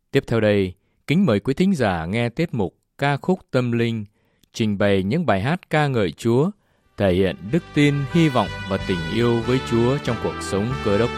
Tiếp theo đây, kính mời quý thính giả nghe tiết mục Ca khúc tâm linh, trình bày những bài hát ca ngợi Chúa, thể hiện đức tin, hy vọng và tình yêu với Chúa trong cuộc sống Cơ Đốc.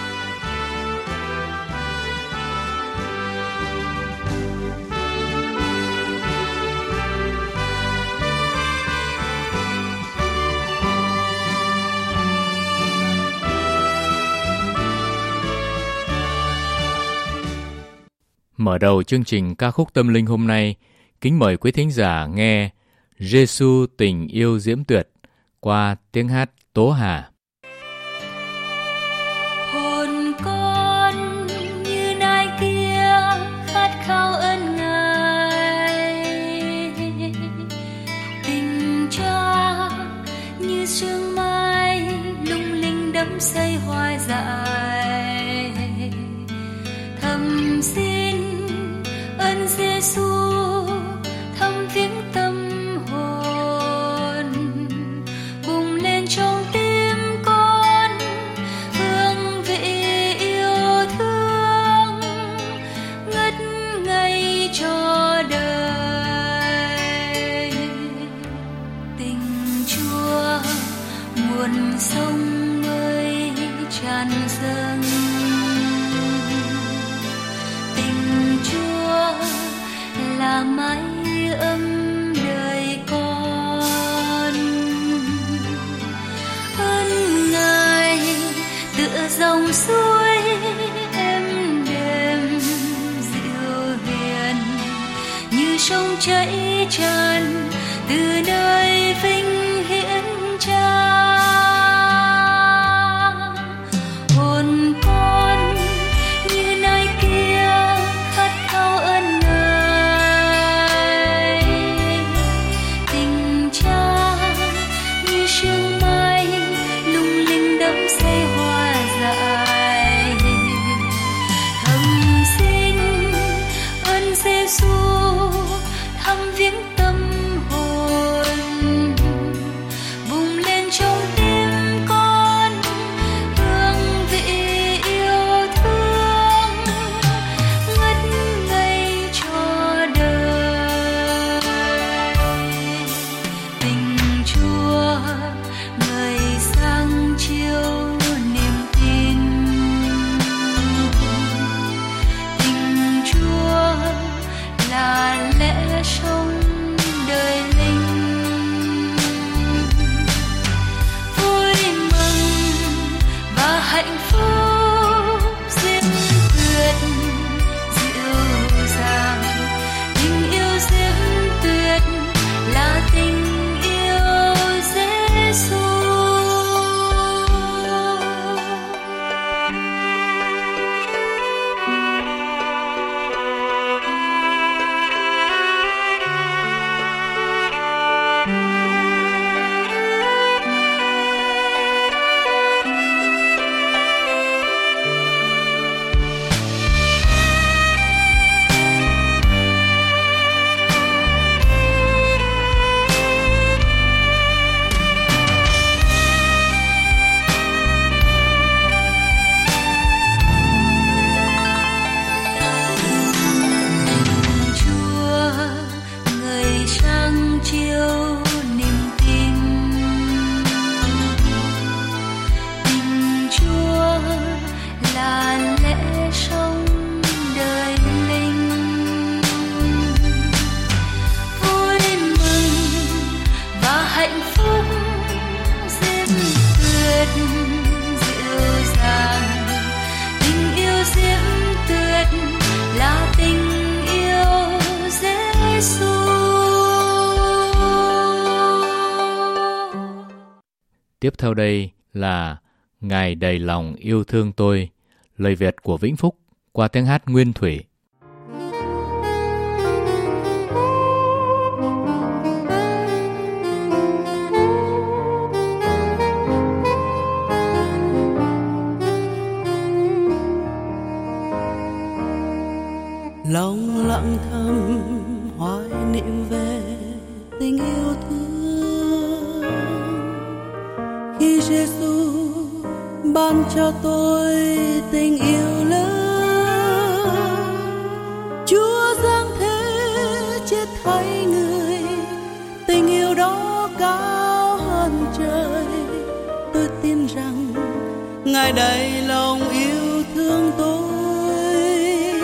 Mở đầu chương trình ca khúc tâm linh hôm nay, kính mời quý thính giả nghe Giê-xu tình yêu diễm tuyệt qua tiếng hát Tố Hà. Hồn con như nai kia khát khao ơn Ngài, tình cha như sương mai lung linh đắm say hoa dại, thầm xin ơn Giê-xu thăm viếng tâm hồn, bùng lên trong tim con hương vị yêu thương ngất ngây cho đời. Tình Chúa nguồn sông ơi tràn dâng, là mái ấm đời con. Ơn Ngài tựa dòng suối êm đềm dịu hiền, như sông chảy tràn từ nơi vinh hiển Cha. Hồn con như nai kia khát khao ơn thăm viếng tâm hồn, bùng lên trong tim con hương vị yêu thương ngất ngây cho đời. Tình Chúa ngời sáng chiếu niềm tin, tình Chúa là lẽ sống đời linh. Vui mừng và hạnh phúc diễm tuyệt dịu dàng, tình yêu diễm tuyệt là tình yêu Giê-xu. Tiếp theo đây là Ngài đầy lòng yêu thương tôi, lời Việt của Vĩnh Phúc qua tiếng hát Nguyên Thủy. Lòng lặng thầm hoài niệm về tình yêu thương khi Giê-xu ban cho tôi tình yêu lớn, Chúa giáng thế chết thay người, tình yêu đó cao hơn trời. Tôi tin rằng Ngài đầy lòng yêu thương tôi,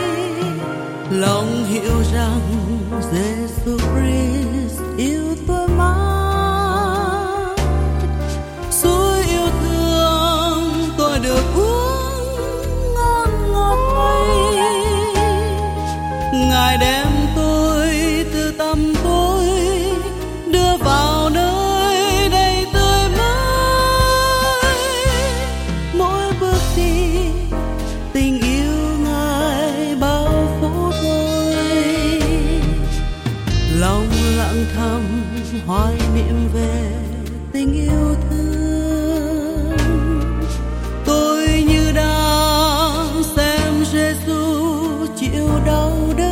lòng hiểu rằng Giêsu Christ yêu tôi mãi. Suối yêu thương tôi được uống ngon ngọt ngây. Ngài đem tôi từ tăm tối đưa vào nơi đầy tươi mới. Mỗi bước đi tình yêu Ngài bao phủ tôi, lòng lặng thầm hoài niệm về tình yêu thương. Tôi như đang xem Giêsu chịu đau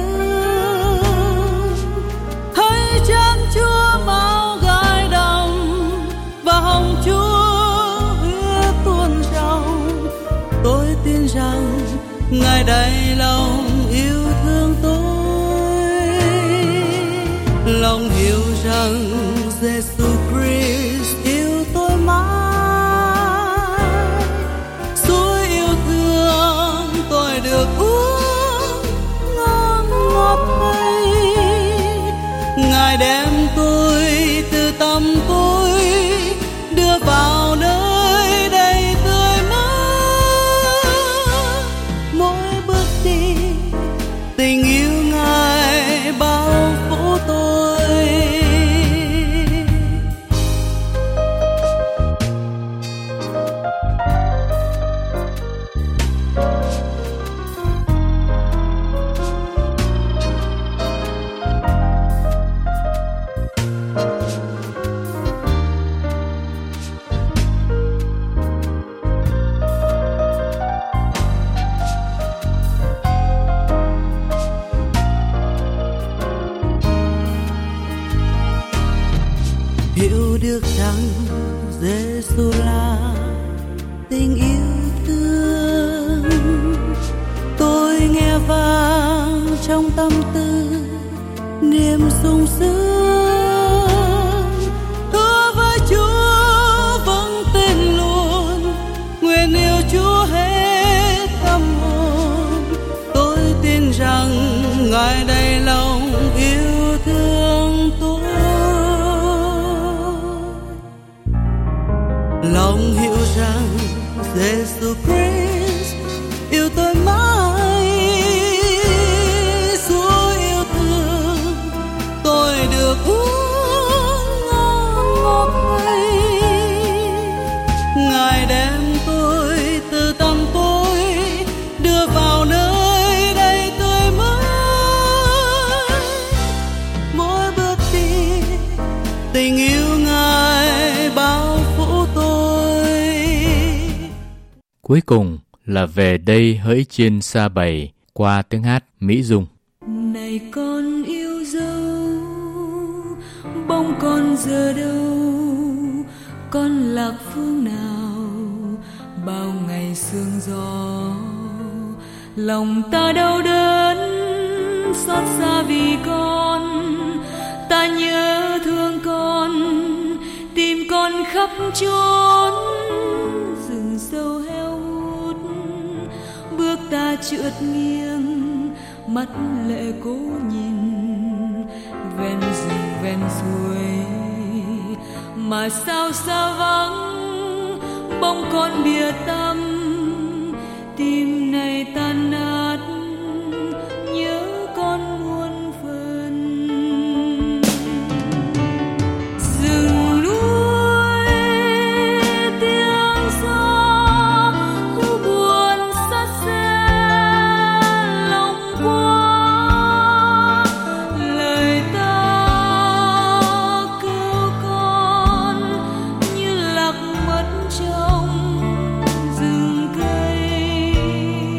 đớn, thấy chân Chúa máu gai đầm và hồng Chúa huyết tuôn trào. Tôi tin rằng Ngài đầy lòng yêu thương tôi, lòng hiểu rằng Giêsu Christ yêu tôi mãi. Suối yêu thương tôi được uống ngon ngọt ngây. Ngài đem tôi từ tăm tối đưa vào nơi đầy tươi mới. Mỗi bước đi tình yêu Ngài bao phủ tôi. Hiểu được rằng Giêsu là tình yêu thương, tôi nghe vang trong tâm tư niềm sung sướng. Hứa với Chúa vững tin luôn, nguyện yêu Chúa hết tâm hồn. Tôi tin rằng Ngài đầy lòng yêu thương tôi, lòng hiểu rằng Giêsu Christ yêu tôi mãi. Suối yêu thương tôi được uống ngon ngọt ngây. Ngài đem tôi từ tăm tối đưa vào nơi đầy tươi mới. Mỗi bước đi tình yêu Ngài bao phủ tôi. Cuối cùng là Về đây hỡi trên xa bầy qua tiếng hát Mỹ Dung. Này con yêu dấu, bóng con giờ đâu, con lạc phương nào bao ngày sương gió. Lòng ta đau đớn xót xa vì con, ta nhớ thương con, tìm con khắp chốn rừng sâu heo hút. Bước ta trượt nghiêng, mắt lệ cố nhìn ven rừng ven suối, mà sao xa vắng bóng con bìa tăm. Tim này tan nát nhớ con muôn phần. Rừng núi tiếng gió buồn xa xe lòng qua, lời ta kêu con như lạc mất trong rừng cây.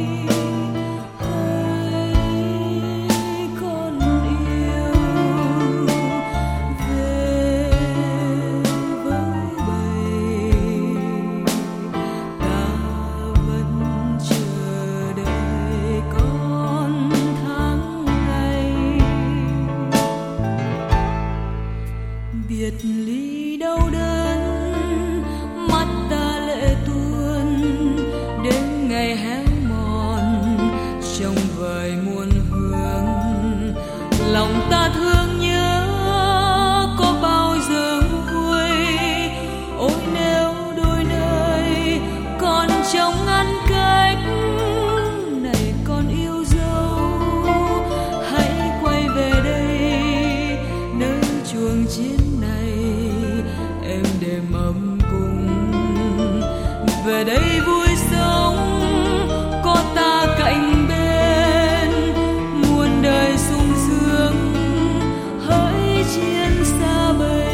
về đây vui sống, có ta cạnh bên, muôn đời sung sướng hỡi chiến xa bầy.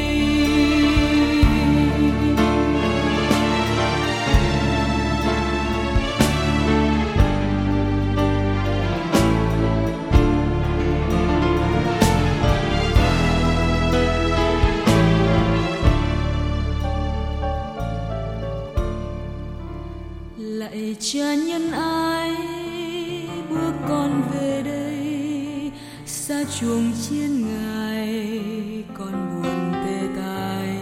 Lạy Cha nhân ái, bước con về đây, xa chuồng chiên Ngài, con buồn tê tái,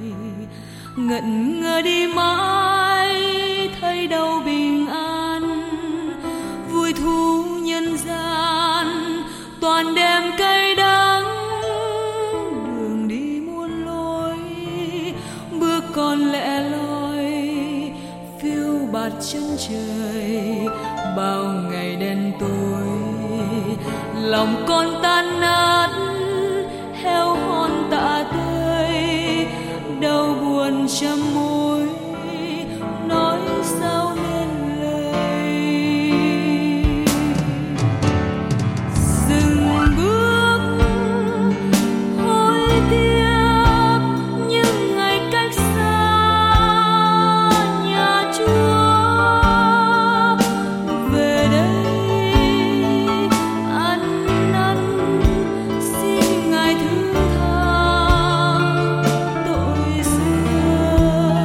ngẩn ngơ đi mãi, thấy đâu bình an, vui thú nhân gian, toàn đem cay đắng, đường đi muôn lối, bước con lẻ loi, phiêu bạt chân trời, bao ngày đen tối, lòng con tan nát, heo hon tạ tơi, đau buồn trăm mối, nói sao nên lời. Dừng bước hối tiếc những ngày cách xa nhà Chúa, về đây ăn năn xin Ngài thứ tha tội xưa.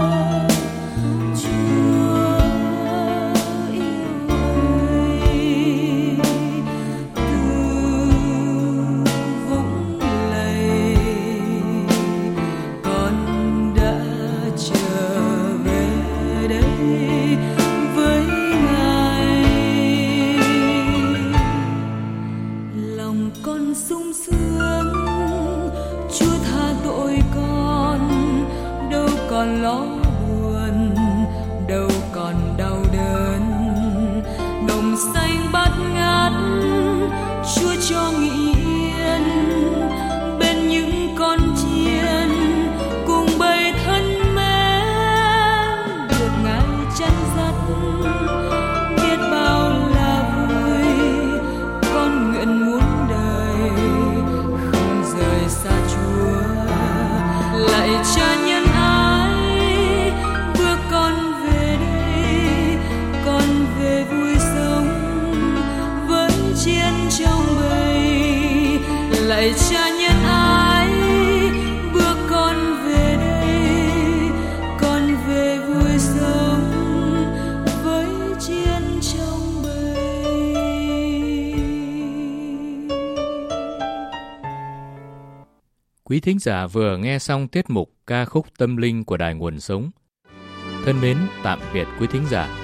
Chúa yêu ơi, từ vũng lầy con đã trở về đây với Ngài. Lòng con sung sướng, Chúa tha tội con, đâu còn lo buồn, đâu còn đau đớn. Đồng xanh bát ngát, Chúa cho nghỉ yên, bên những con chiên cùng bầy thân mến, được Ngài chăn dắt, biết bao là vui. Con nguyện muôn đời không rời xa Chúa. Lạy Cha nhân ái, bước con về đây, con về vui sống với chiến trong bầy. Lạy Cha nhân ái, bước con về đây, con về vui sống với chiến trong bầy. Quý thính giả vừa nghe xong tiết mục ca khúc tâm linh của Đài Nguồn Sống. Thân mến, tạm biệt quý thính giả.